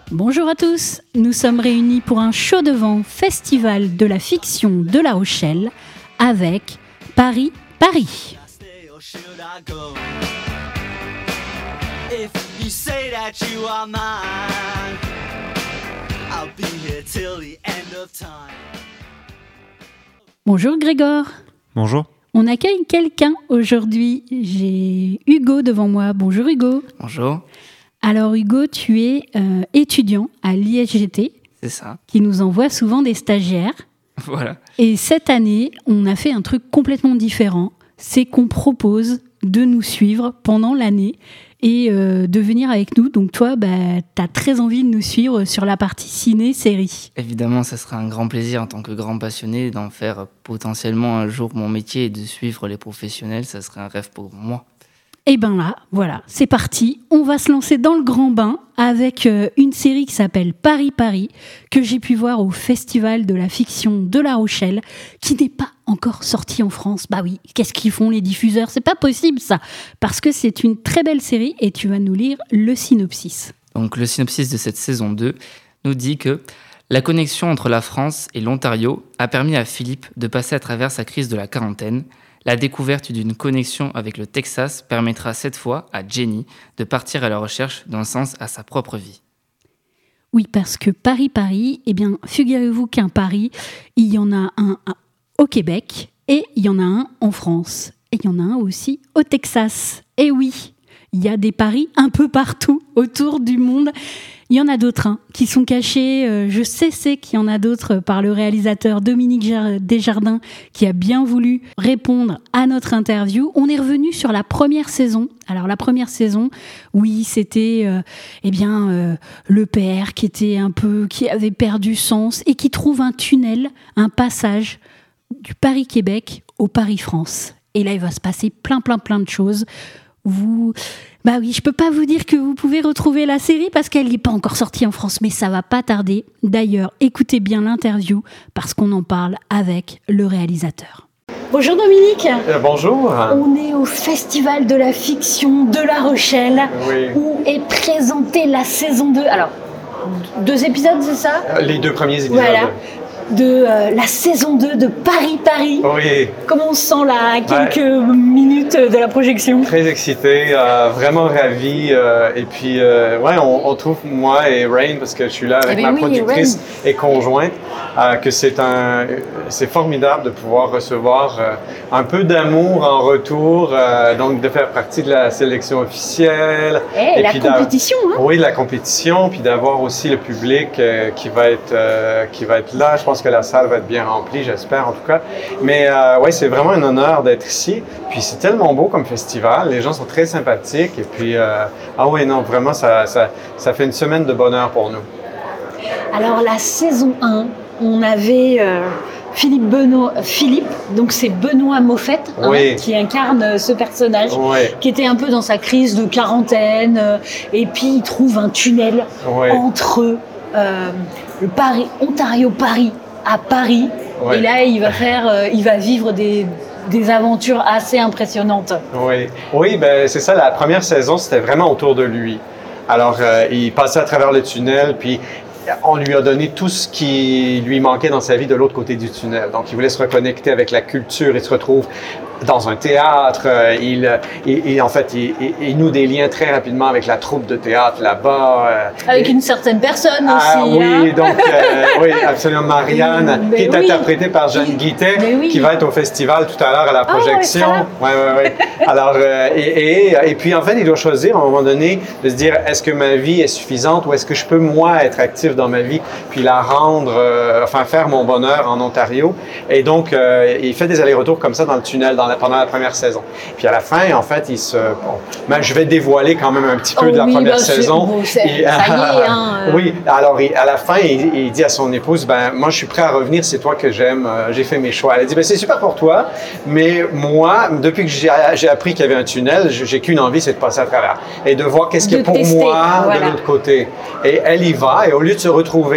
Bonjour à tous, nous sommes réunis pour un show de vent festival de la fiction de La Rochelle avec Paris, Paris. Bonjour Grégor. Bonjour. On accueille quelqu'un aujourd'hui. J'ai Hugo devant moi. Bonjour Hugo. Bonjour. Alors Hugo, tu es étudiant à l'ISGT. C'est ça. Qui nous envoie souvent des stagiaires. Voilà. Et cette année, on a fait un truc complètement différent. C'est qu'on propose de nous suivre pendant l'année et de venir avec nous. Donc toi, tu as très envie de nous suivre sur la partie ciné-série. Évidemment, ça sera un grand plaisir en tant que grand passionné d'en faire potentiellement un jour mon métier et de suivre les professionnels. Ça serait un rêve pour moi. Et ben là, voilà, c'est parti. On va se lancer dans le grand bain avec une série qui s'appelle Paris, Paris, que j'ai pu voir au Festival de la fiction de La Rochelle, qui n'est pas encore sortie en France. Bah oui, qu'est-ce qu'ils font les diffuseurs ? C'est pas possible ça, parce que c'est une très belle série et tu vas nous lire le synopsis. Donc le synopsis de cette saison 2 nous dit que la connexion entre la France et l'Ontario a permis à Philippe de passer à travers sa crise de la quarantaine. La découverte d'une connexion avec le Texas permettra cette fois à Jenny de partir à la recherche d'un sens à sa propre vie. Oui, parce que Paris, Paris, eh bien, figurez-vous qu'un Paris, il y en a un au Québec et il y en a un en France. Et il y en a un aussi au Texas. Et oui, il y a des Paris un peu partout autour du monde. Il y en a d'autres qui sont cachés, je sais qu'il y en a d'autres par le réalisateur Dominique Desjardins qui a bien voulu répondre à notre interview. On est revenu sur la première saison. Alors la première saison, oui, c'était le père qui avait perdu sens et qui trouve un tunnel, un passage du Paris-Québec au Paris-France. Et là, il va se passer plein de choses. Bah oui, je peux pas vous dire que vous pouvez retrouver la série parce qu'elle n'est pas encore sortie en France, mais ça va pas tarder. D'ailleurs, écoutez bien l'interview parce qu'on en parle avec le réalisateur. Bonjour Dominique. Bonjour. On est au Festival de la fiction de La Rochelle, oui, où est présentée la saison 2. Alors, 2 épisodes, c'est ça ? Les 2 premiers épisodes. Voilà. De la saison 2 de Paris, Paris. Oui. Comment on se sent là, à quelques minutes de la projection ? Très excité, vraiment ravi. Et puis, on trouve, moi et Rain, parce que je suis là avec ma productrice et conjointe, que c'est formidable de pouvoir recevoir un peu d'amour en retour, donc de faire partie de la sélection officielle. Et la compétition, hein ? Oui, la compétition, puis d'avoir aussi le public qui va être là. Je pense que la salle va être bien remplie, j'espère en tout cas. Mais c'est vraiment un honneur d'être ici. Puis c'est tellement beau comme festival, les gens sont très sympathiques. Et puis, vraiment, ça fait une semaine de bonheur pour nous. Alors la saison 1, on avait Philippe, donc c'est Benoît Moffett qui incarne ce personnage, qui était un peu dans sa crise de quarantaine. Et puis il trouve un tunnel entre le Ontario-Paris à Paris. Et là, il va vivre des aventures assez impressionnantes. Oui, c'est ça. La première saison, c'était vraiment autour de lui. Alors, il passait à travers le tunnel, puis on lui a donné tout ce qui lui manquait dans sa vie de l'autre côté du tunnel. Donc, il voulait se reconnecter avec la culture. Il se retrouve dans un théâtre. Il noue des liens très rapidement avec la troupe de théâtre là-bas. Avec une certaine personne aussi. Oui, donc, absolument. Marianne, qui est interprétée par Jeanne Guittet, qui va être au festival tout à l'heure à la projection. Oui. Alors, et puis, en fait, il doit choisir à un moment donné de se dire, est-ce que ma vie est suffisante ou est-ce que je peux, moi, être actif dans ma vie, puis la rendre, faire mon bonheur en Ontario. Et donc, il fait des allers-retours comme ça dans le tunnel, pendant la première saison. Puis à la fin, en fait, je vais dévoiler quand même un petit peu de la première saison. Ça y est, Oui, alors à la fin, il dit à son épouse, moi je suis prêt à revenir, c'est toi que j'aime, j'ai fait mes choix. Elle a dit, c'est super pour toi, mais moi, depuis que j'ai appris qu'il y avait un tunnel, j'ai qu'une envie, c'est de passer à travers et de voir qu'est-ce qu'il y a pour moi de l'autre côté. Et elle y va, et au lieu de se retrouver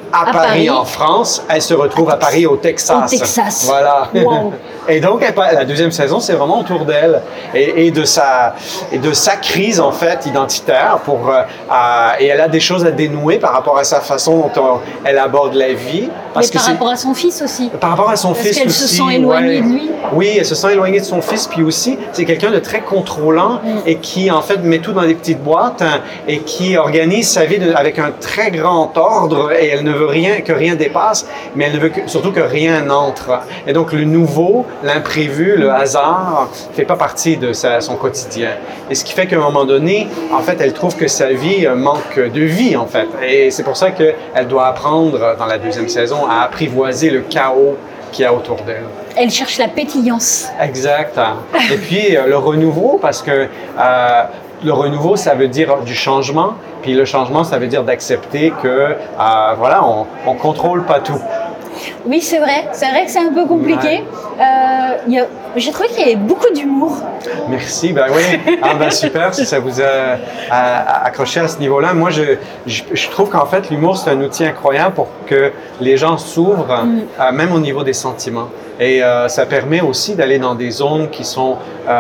à Paris, en France, elle se retrouve à Paris, au Texas. Au Texas. Voilà. Wow. Et donc, la deuxième saison, c'est vraiment autour d'elle et de sa crise, en fait, identitaire. Et elle a des choses à dénouer par rapport à sa façon dont elle aborde la vie. Mais par rapport à son fils aussi. Par rapport à son fils aussi. Parce qu'elle se sent éloignée de lui. Oui, elle se sent éloignée de son fils. Puis aussi, c'est quelqu'un de très contrôlant et qui, en fait, met tout dans des petites boîtes et qui organise sa vie avec un très grand ordre. Et elle ne veut que rien dépasse, mais elle ne veut surtout que rien entre. Et donc, le nouveau, l'imprévu, le hasard, ne fait pas partie de son quotidien. Et ce qui fait qu'à un moment donné, en fait, elle trouve que sa vie manque de vie, en fait. Et c'est pour ça qu'elle doit apprendre, dans la deuxième saison, à apprivoiser le chaos qu'il y a autour d'elle. Elle cherche la pétillance. Exact. Et puis, le renouveau, parce que le renouveau, ça veut dire du changement. Puis le changement, ça veut dire d'accepter que, voilà, on contrôle pas tout. Oui, c'est vrai. C'est vrai que c'est un peu compliqué. Ouais. J'ai trouvé qu'il y avait beaucoup d'humour. Merci. Ben oui. Super si ça vous a accroché à ce niveau-là. Moi, je trouve qu'en fait, l'humour, c'est un outil incroyable pour que les gens s'ouvrent, même au niveau des sentiments. Et ça permet aussi d'aller dans des zones qui sont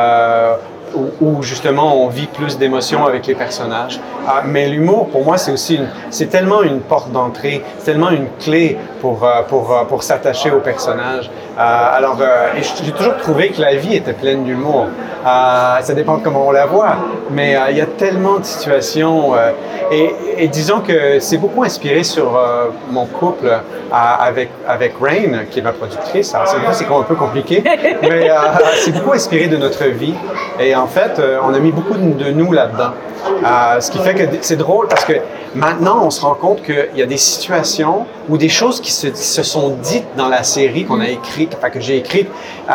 où justement on vit plus d'émotions avec les personnages. Mais l'humour, pour moi, c'est tellement une porte d'entrée, c'est tellement une clé pour s'attacher aux personnages. J'ai toujours trouvé que la vie était pleine d'humour. Ça dépend de comment on la voit, mais il y a tellement de situations. Et disons que c'est beaucoup inspiré sur mon couple avec Rain, qui est ma productrice. Alors, c'est un peu compliqué, mais c'est beaucoup inspiré de notre vie. Et en fait, on a mis beaucoup de nous là-dedans. Ce qui fait que c'est drôle parce que maintenant, on se rend compte qu'il y a des situations ou des choses qui se sont dites dans la série qu'on a écrite, que j'ai écrite.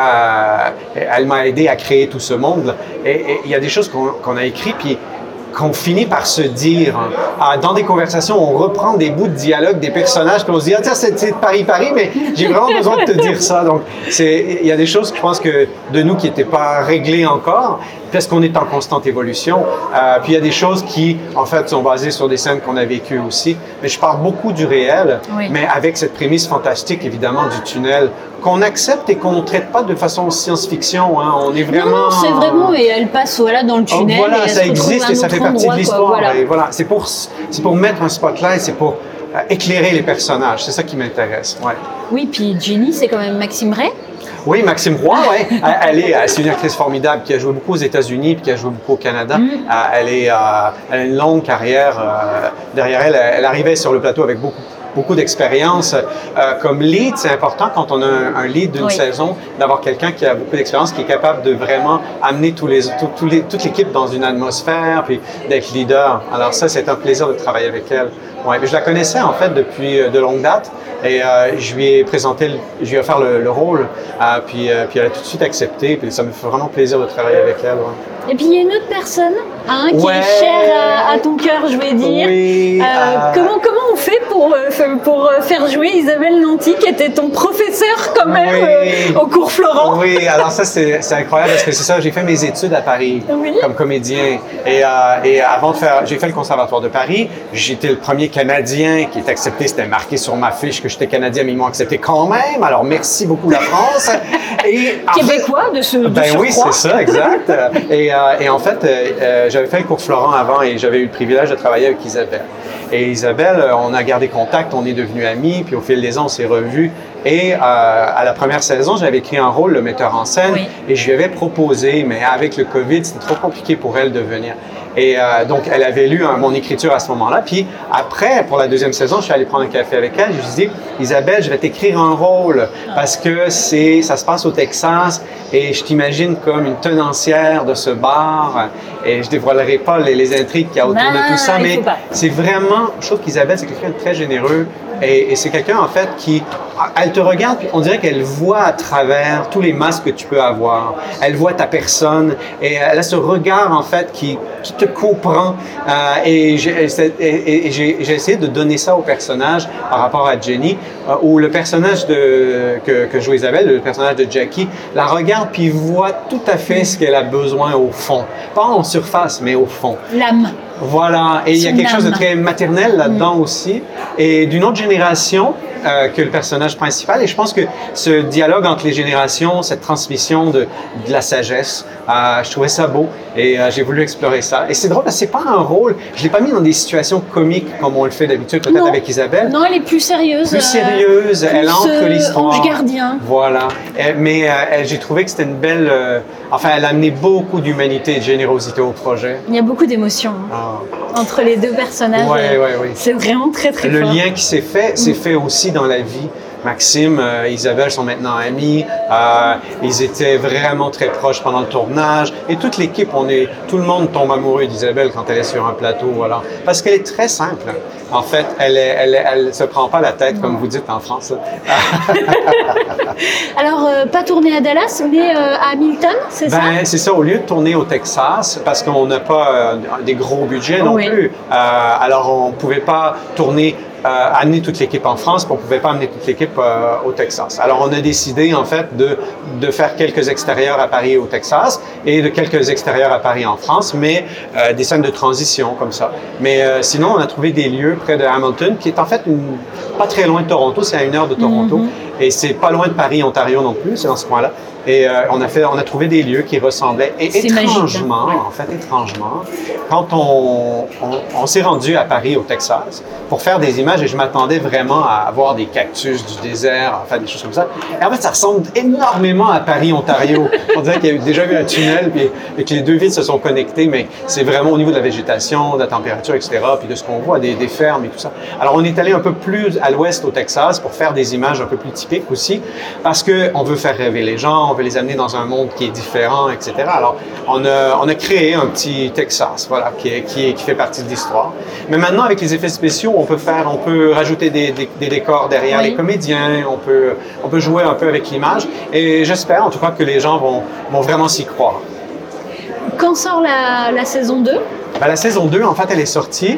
Elle m'a aidé à créer tout ce monde. Et il y a des choses qu'on a écrites, puis qu'on finit par se dire. Dans des conversations, on reprend des bouts de dialogue des personnages, puis on se dit, tiens, c'est Paris, mais j'ai vraiment besoin de te dire ça. Donc, il y a des choses que je pense que de nous qui n'étaient pas réglées encore, parce qu'on est en constante évolution. Puis il y a des choses qui, en fait, sont basées sur des scènes qu'on a vécues aussi. Mais je parle beaucoup du réel, mais avec cette prémisse fantastique, évidemment, du tunnel, qu'on accepte et qu'on ne traite pas de façon science-fiction. On est vraiment... Non, c'est vraiment... Et elle passe dans le tunnel. Voilà, et ça existe et ça fait partie de l'histoire. Voilà. Et voilà, c'est pour mettre un spotlight, c'est pour éclairer les personnages. C'est ça qui m'intéresse. Ouais. Oui, puis Jenny, c'est quand même Maxime Ray. Oui, Maxime Roy, ouais. C'est une actrice formidable qui a joué beaucoup aux États-Unis puis qui a joué beaucoup au Canada. Elle a une longue carrière derrière elle. Elle arrivait sur le plateau avec beaucoup d'expérience. Comme lead, c'est important quand on a un lead d'une saison, d'avoir quelqu'un qui a beaucoup d'expérience, qui est capable de vraiment amener toute l'équipe dans une atmosphère, puis d'être leader. Alors ça, c'est un plaisir de travailler avec elle. Ouais, je la connaissais en fait depuis de longue date et je lui ai offert le rôle, puis elle a tout de suite accepté, puis ça me fait vraiment plaisir de travailler avec elle. Ouais. Et puis il y a une autre personne qui est chère à ton cœur, je vais dire. Oui, comment on fait pour faire jouer Isabelle Nanty, qui était ton professeur quand même au cours Florent? Oui, alors ça c'est incroyable parce que c'est ça, j'ai fait mes études à Paris comme comédien et avant de j'ai fait le Conservatoire de Paris, j'étais le premier Canadien qui est accepté, c'était marqué sur ma fiche que j'étais Canadien, mais ils m'ont accepté quand même, alors merci beaucoup la France. Québécois de ce oui, c'est ça, exact. Et en fait, j'avais fait le cours Florent avant et j'avais eu le privilège de travailler avec Isabelle. Et Isabelle, on a gardé contact, on est devenus amis, puis au fil des ans, on s'est revus. Et à la première saison, j'avais écrit un rôle, le metteur en scène, et je lui avais proposé, mais avec le COVID, c'était trop compliqué pour elle de venir. Et donc, elle avait lu mon écriture à ce moment-là. Puis après, pour la deuxième saison, je suis allé prendre un café avec elle. Je lui ai dit, Isabelle, je vais t'écrire un rôle parce que ça se passe au Texas et je t'imagine comme une tenancière de ce bar. Et je dévoilerai pas les intrigues qu'il y a autour de tout ça, mais c'est vraiment, je trouve qu'Isabelle, c'est quelqu'un de très généreux. Et c'est quelqu'un, en fait, elle te regarde, puis on dirait qu'elle voit à travers tous les masques que tu peux avoir. Elle voit ta personne et elle a ce regard, en fait, qui te comprend. Et j'ai essayé de donner ça au personnage par rapport à Jenny, où le personnage que joue Isabelle, le personnage de Jackie, la regarde puis voit tout à fait ce qu'elle a besoin au fond. Pas en surface, mais au fond. L'âme. Voilà, et il y a quelque chose de très maternel là-dedans aussi, et d'une autre génération que le personnage principal. Et je pense que ce dialogue entre les générations, cette transmission de la sagesse, je trouvais ça beau et j'ai voulu explorer ça. Et c'est drôle parce que c'est pas un rôle, je l'ai pas mis dans des situations comiques comme on le fait d'habitude, peut-être avec Isabelle. Non, elle est plus sérieuse. Plus sérieuse, elle ancre l'histoire. Ange gardien. Voilà. Mais j'ai trouvé que c'était une belle... enfin, elle a amené beaucoup d'humanité et de générosité au projet. Il y a beaucoup d'émotions entre les deux personnages. Oui. C'est vraiment très, très fort. Le lien qui s'est fait aussi dans la vie. Maxime, Isabelle sont maintenant amis. Ils étaient vraiment très proches pendant le tournage. Et toute l'équipe, tout le monde tombe amoureux d'Isabelle quand elle est sur un plateau, voilà. Parce qu'elle est très simple. En fait, elle se prend pas la tête, comme vous dites en France. Alors, pas tourner à Dallas, mais à Hamilton, c'est ça? C'est ça. Au lieu de tourner au Texas, parce qu'on n'a pas des gros budgets non plus. Alors, on pouvait pas tourner amener toute l'équipe en France, puis on ne pouvait pas amener toute l'équipe au Texas. Alors, on a décidé, en fait, de faire quelques extérieurs à Paris et au Texas et de quelques extérieurs à Paris en France, mais des scènes de transition comme ça. Mais sinon, on a trouvé des lieux près de Hamilton, qui est en fait pas très loin de Toronto, c'est à 1 heure de Toronto, et c'est pas loin de Paris, Ontario non plus, c'est dans ce coin-là. Et on a trouvé des lieux qui ressemblaient. Et étrangement, magique, étrangement, quand on s'est rendu à Paris, au Texas, pour faire des images, et je m'attendais vraiment à voir des cactus du désert, enfin des choses comme ça. Et en fait, ça ressemble énormément à Paris, Ontario. On dirait qu'il y a déjà eu un tunnel et que les deux villes se sont connectées, mais c'est vraiment au niveau de la végétation, de la température, etc., puis de ce qu'on voit, des fermes et tout ça. Alors, on est allé un peu plus à l'ouest, au Texas, pour faire des images un peu plus typiques aussi, parce qu'on veut faire rêver les gens, on veut les amener dans un monde qui est différent, etc. Alors, on a créé un petit Texas, voilà, qui fait partie de l'histoire. Mais maintenant, avec les effets spéciaux, on peut rajouter des décors derrière les comédiens, on peut jouer un peu avec l'image, et j'espère, en tout cas, que les gens vont vraiment s'y croire. Quand sort la saison 2? La saison 2, en fait, elle est sortie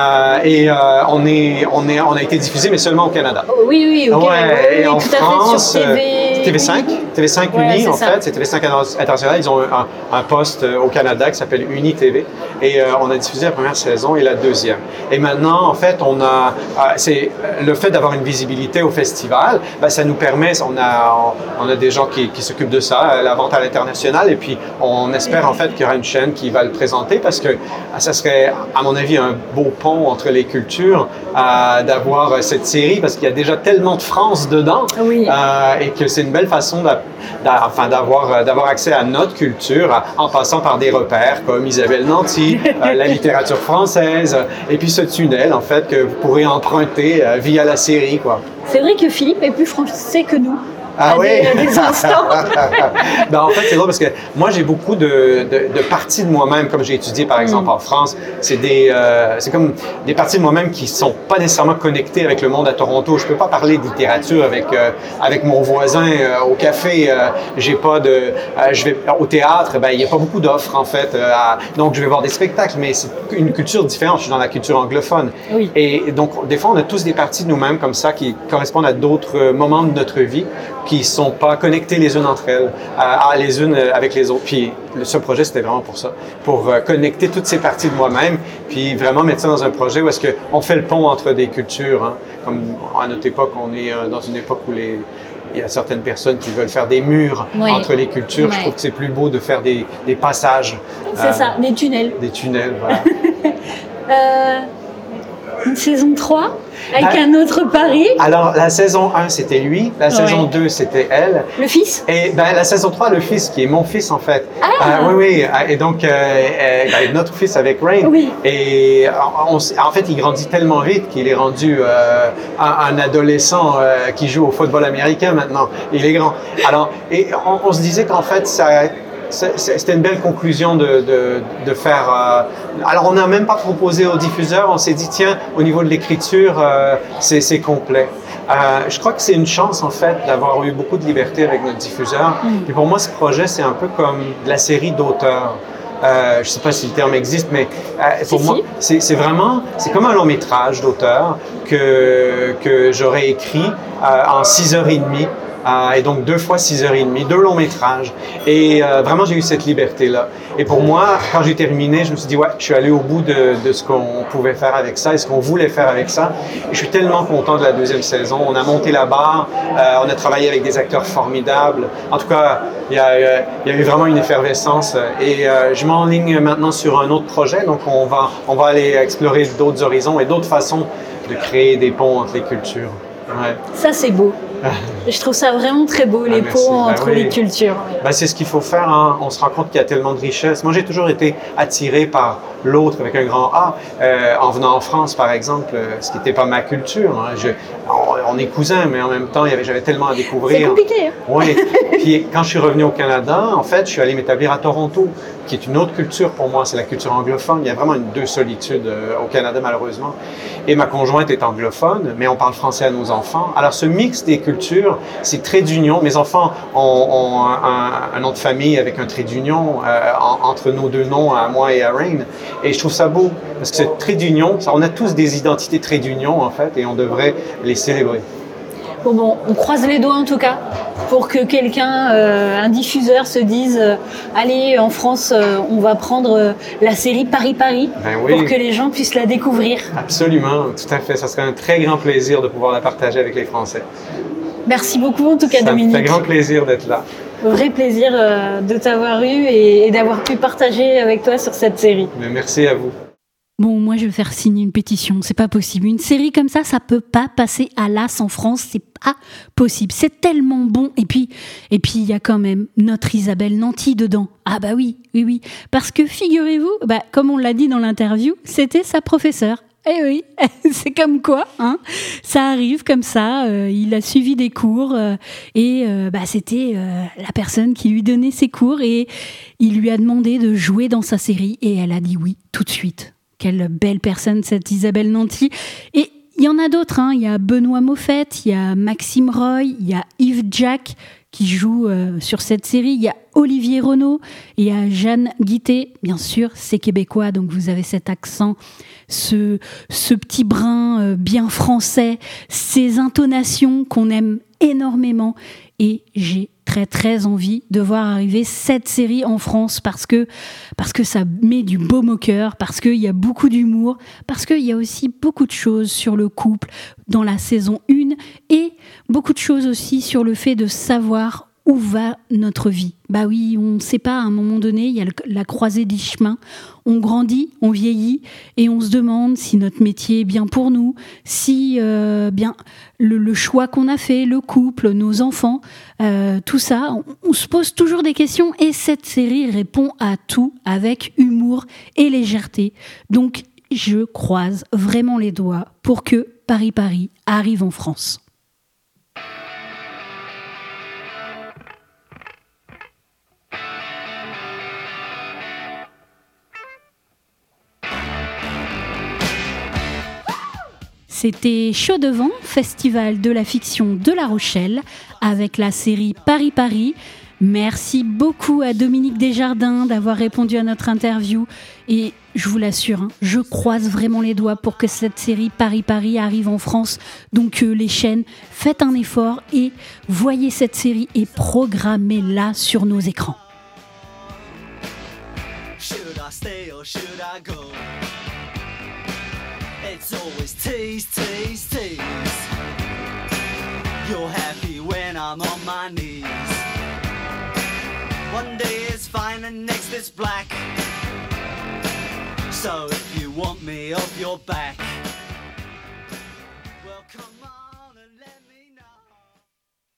et on a été diffusé, mais seulement au Canada. Oh, oui, au Canada. Et en France, sur TV5. TV5 Uni, en fait, c'est TV5 International. Ils ont un poste au Canada qui s'appelle Uni TV. Et on a diffusé la première saison et la deuxième. Et maintenant, en fait, c'est le fait d'avoir une visibilité au festival, ça nous permet, on a des gens qui s'occupent de ça, la vente à l'international, et puis on espère en fait qu'il y aura une chaîne qui va le présenter parce que ça serait, à mon avis, un beau pont entre les cultures d'avoir cette série parce qu'il y a déjà tellement de France dedans et que c'est une belle façon d'avoir accès à notre culture en passant par des repères comme Isabelle Nanty, la littérature française et puis ce tunnel en fait que vous pourrez emprunter via la série, quoi. C'est vrai que Philippe est plus français que nous. Ah oui? Des instants. En fait, c'est drôle parce que moi, j'ai beaucoup de parties de moi-même, comme j'ai étudié par exemple en France. C'est comme des parties de moi-même qui sont pas nécessairement connectées avec le monde à Toronto. Je peux pas parler de littérature avec mon voisin au café. Je vais au théâtre, il y a pas beaucoup d'offres en fait. Donc, je vais voir des spectacles, mais c'est une culture différente. Je suis dans la culture anglophone. Oui. Et donc, des fois, on a tous des parties de nous-mêmes comme ça qui correspondent à d'autres moments de notre vie qui sont pas connectées les unes entre elles, les unes avec les autres. Puis ce projet, c'était vraiment pour ça, pour connecter toutes ces parties de moi-même, puis vraiment mettre ça dans un projet où est-ce qu'on fait le pont entre des cultures. Hein. Comme à notre époque, on est dans une époque où il y a certaines personnes qui veulent faire des murs entre les cultures. Je trouve que c'est plus beau de faire des passages. C'est ça, des tunnels. Des tunnels, voilà. Une saison 3 avec un autre Paris. Alors, la saison 1, c'était lui. La saison 2, c'était elle. Le fils? Et la saison 3, le fils, qui est mon fils, en fait. Oui. Et donc, notre fils avec Rain. Oui. Et en fait, il grandit tellement vite qu'il est rendu un adolescent qui joue au football américain maintenant. Il est grand. Alors, et on se disait qu'en fait, c'était une belle conclusion de faire... alors, on n'a même pas proposé aux diffuseurs. On s'est dit, tiens, au niveau de l'écriture, c'est complet. Je crois que c'est une chance, en fait, d'avoir eu beaucoup de liberté avec notre diffuseur. Et pour moi, ce projet, c'est un peu comme de la série d'auteurs. Je ne sais pas si le terme existe, mais pour moi, c'est comme un long métrage d'auteur que j'aurais écrit en 6h30. et donc 2 fois 6h30, 2 longs métrages. Et vraiment, j'ai eu cette liberté-là. Et pour moi, quand j'ai terminé, je me suis dit, ouais, je suis allé au bout de ce qu'on pouvait faire avec ça et ce qu'on voulait faire avec ça. Et je suis tellement content de la 2e saison. On a monté la barre, on a travaillé avec des acteurs formidables. En tout cas, il y a eu vraiment une effervescence. Et je m'enligne maintenant sur un autre projet. Donc, on va aller explorer d'autres horizons et d'autres façons de créer des ponts entre les cultures. Ouais. Ça, c'est beau. Je trouve ça vraiment très beau, les ponts entre les cultures. C'est ce qu'il faut faire. Hein. On se rend compte qu'il y a tellement de richesses. Moi, j'ai toujours été attiré par l'autre avec un grand A. En venant en France, par exemple, ce qui n'était pas ma culture. Hein. On est cousins, mais en même temps, j'avais tellement à découvrir. C'est compliqué. Hein? Oui. Puis quand je suis revenu au Canada, en fait, je suis allé m'établir à Toronto, qui est une autre culture pour moi. C'est la culture anglophone. Il y a vraiment deux solitudes au Canada, malheureusement. Et ma conjointe est anglophone, mais on parle français à nos enfants. Alors, ce mix des cultures, c'est trait d'union. Mes enfants ont un nom de famille avec un trait d'union entre nos deux noms, à moi et à Rain. Et je trouve ça beau, parce que ce trait d'union, on a tous des identités trait d'union, en fait, et on devrait les célébrer. Bon, on croise les doigts en tout cas pour que quelqu'un, un diffuseur, se dise allez, en France, on va prendre la série Paris-Paris pour que les gens puissent la découvrir. Absolument, tout à fait. Ça serait un très grand plaisir de pouvoir la partager avec les Français. Merci beaucoup en tout cas, Dominique. Ça me fait grand plaisir d'être là. Vrai plaisir de t'avoir eu et d'avoir pu partager avec toi sur cette série. Mais merci à vous. Bon, moi, je vais faire signer une pétition. C'est pas possible. Une série comme ça peut pas passer à l'as en France. C'est pas possible. C'est tellement bon. Et puis, il y a quand même notre Isabelle Nanty dedans. Ah bah oui. Parce que figurez-vous, comme on l'a dit dans l'interview, c'était sa professeure. Eh oui, c'est comme quoi, hein. Ça arrive comme ça. Il a suivi des cours et c'était la personne qui lui donnait ses cours et il lui a demandé de jouer dans sa série et elle a dit oui tout de suite. Quelle belle personne, cette Isabelle Nanty. Et il y en a d'autres. Hein. Il y a Benoît Moffett, il y a Maxime Roy, il y a Yves Jack qui joue sur cette série. Il y a Olivier Renaud, il y a Jeanne Guittet. Bien sûr, c'est québécois, donc vous avez cet accent, ce petit brin bien français, ces intonations qu'on aime énormément. Et j'ai très très envie de voir arriver cette série en France parce que ça met du baume au cœur, parce qu'il y a beaucoup d'humour, parce qu'il y a aussi beaucoup de choses sur le couple dans la saison 1 et beaucoup de choses aussi sur le fait de savoir où va notre vie. Bah oui, on ne sait pas, à un moment donné, il y a la croisée des chemins. On grandit, on vieillit et on se demande si notre métier est bien pour nous, si le choix qu'on a fait, le couple, nos enfants, tout ça, on se pose toujours des questions et cette série répond à tout avec humour et légèreté. Donc, je croise vraiment les doigts pour que Paris-Paris arrive en France. C'était Chaud Devant, festival de la fiction de La Rochelle, avec la série Paris-Paris. Merci beaucoup à Dominique Desjardins d'avoir répondu à notre interview. Et je vous l'assure, je croise vraiment les doigts pour que cette série Paris-Paris arrive en France. Donc les chaînes, faites un effort et voyez cette série et programmez-la sur nos écrans. It's always tease, tease, tease. You're happy when I'm on my knees. One day it's fine and next it's black. So if you want me off your back,